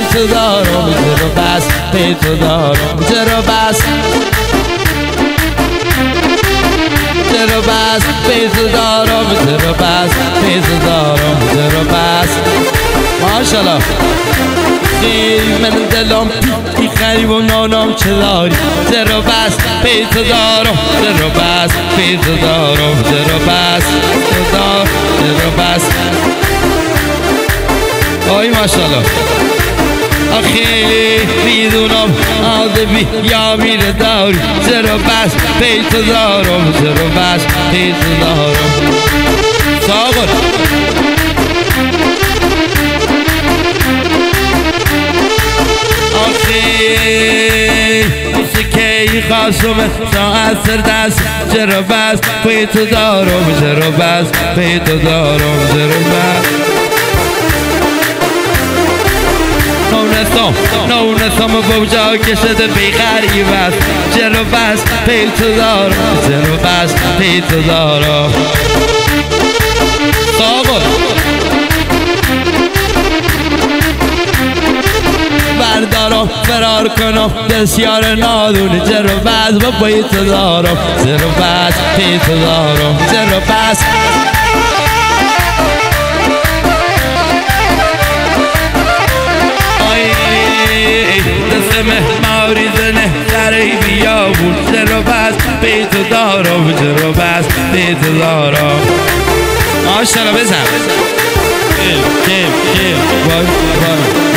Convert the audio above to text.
پیتو دارم زر و بس پیتو دارم زر و بس زر و بس پیتو دارم زر و بس پیتو دارم زر و بس ماشالله من دلم ای خریب و نانم چه داری زر و بس پیتو دارم زر و بس پیتو دارم زر و بس زر و بس آی ماشالله خیلی میدونم آدمی یا میره داری زر و بس پیتو دارم زر و بس پیتو دارم ساغر موسیقی خاصم ساعت سر دست زر و بس پیتو دارم زر و بس پیتو دارم زر و بس نونستم با جا کشده بی غریب است زر و بس پیتو دارم زر و بس پیتو دارم ساغر بردارم فرار کنم بسیار نادونی زر و بس با پیتو دارم زر و بس پیتو دارم زر و بس مهماری زنه سری بیابون زر و بس پیتو دارم زر و بس پیتو دارم ماشالله بزن